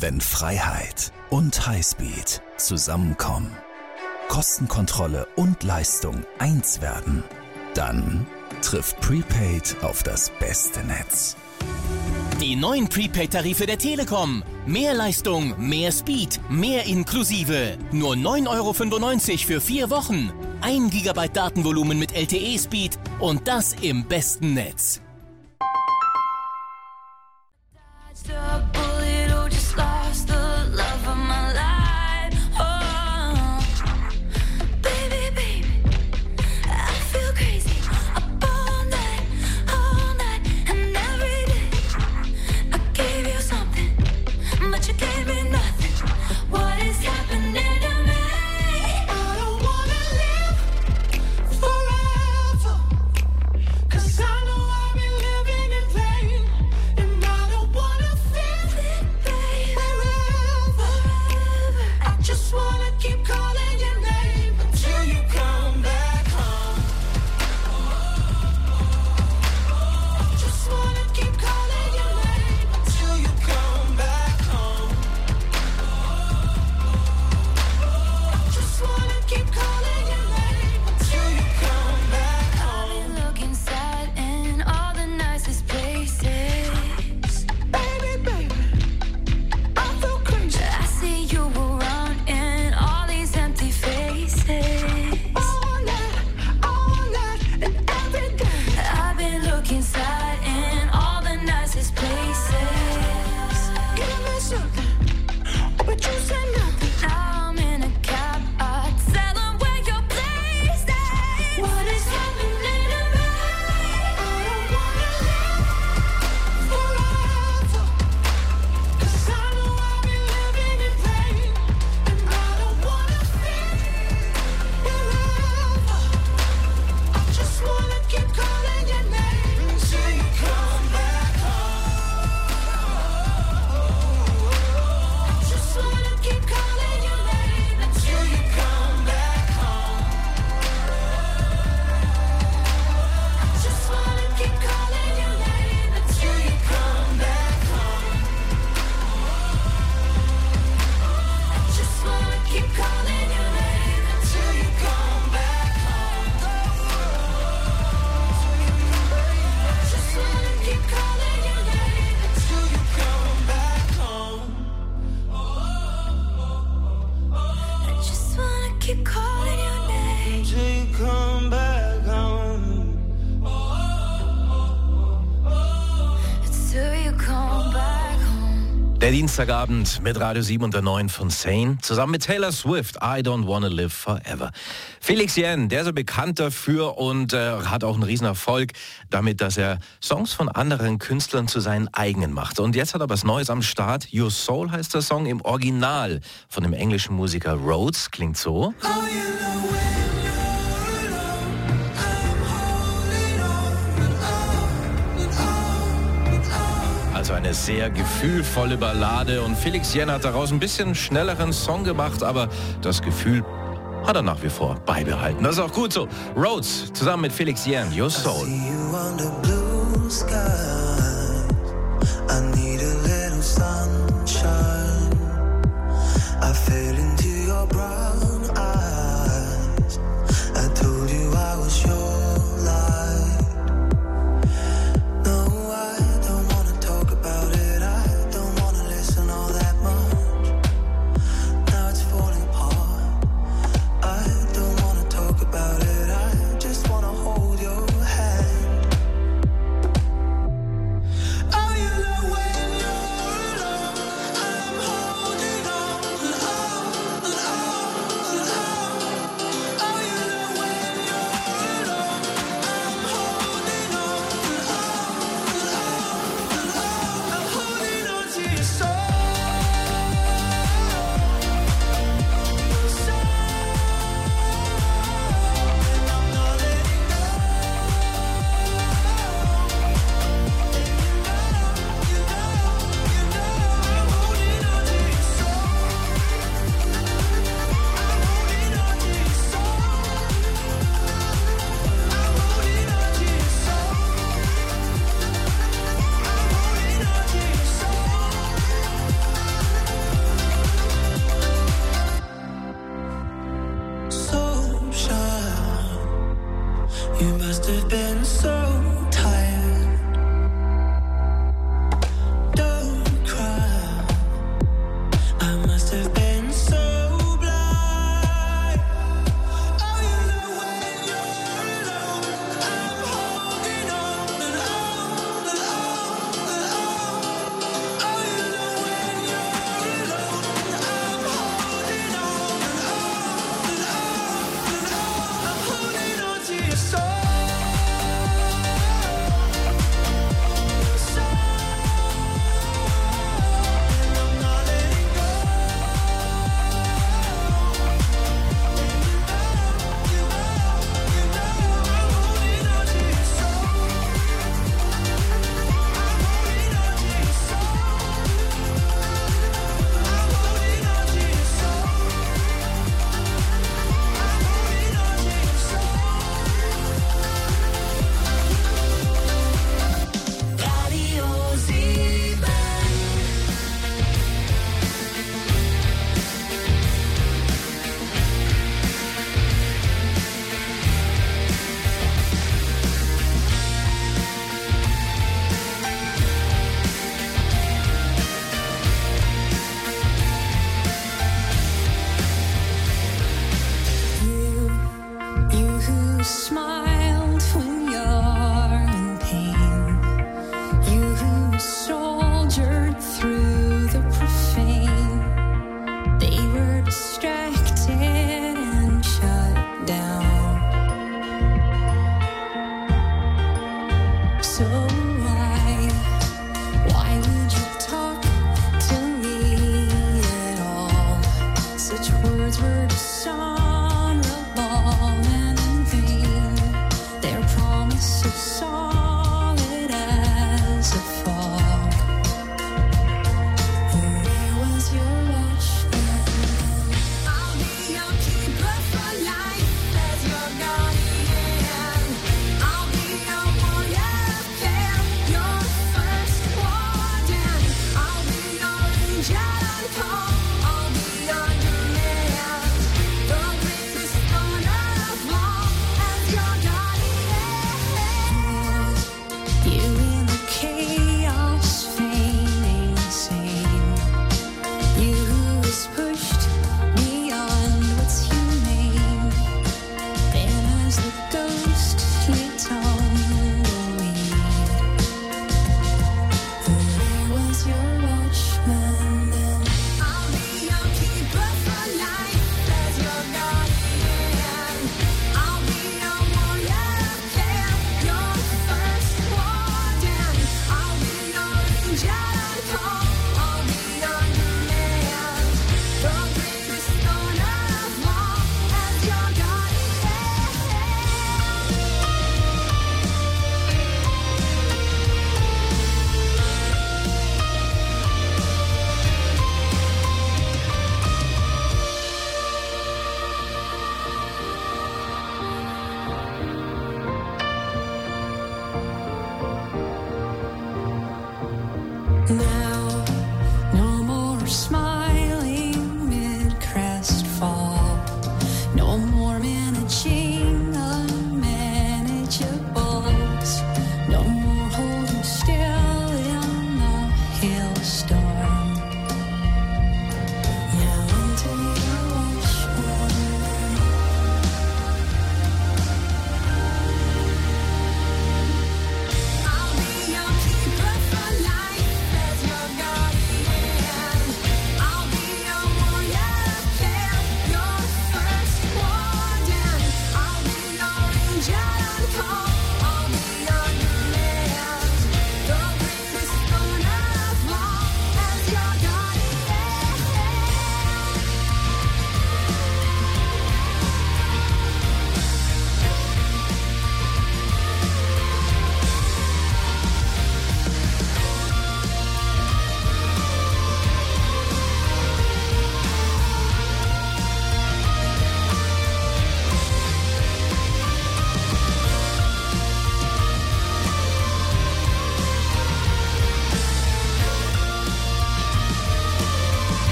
Wenn Freiheit und Highspeed zusammenkommen, Kostenkontrolle und Leistung eins werden, dann trifft Prepaid auf das beste Netz. Die neuen Prepaid-Tarife der Telekom. Mehr Leistung, mehr Speed, mehr inklusive. Nur 9,95 € für 4 Wochen. 1 GB Datenvolumen mit LTE-Speed und das im besten Netz. Der Dienstagabend mit Radio 7 und der 9 von Sane. Zusammen mit Taylor Swift, I Don't Wanna Live Forever. Felix Jähn, der ist so bekannt dafür und hat auch einen riesen Erfolg damit, dass er Songs von anderen Künstlern zu seinen eigenen macht. Und jetzt hat er was Neues am Start. Your Soul heißt der Song im Original von dem englischen Musiker Rhodes. Klingt so. Also eine sehr gefühlvolle Ballade und Felix Jähn hat daraus ein bisschen schnelleren Song gemacht, aber das Gefühl hat er nach wie vor beibehalten. Das ist auch gut so. Rhodes zusammen mit Felix Jähn, Your Soul. Oh, you know when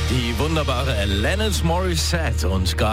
Die wunderbare Alanis Morissette und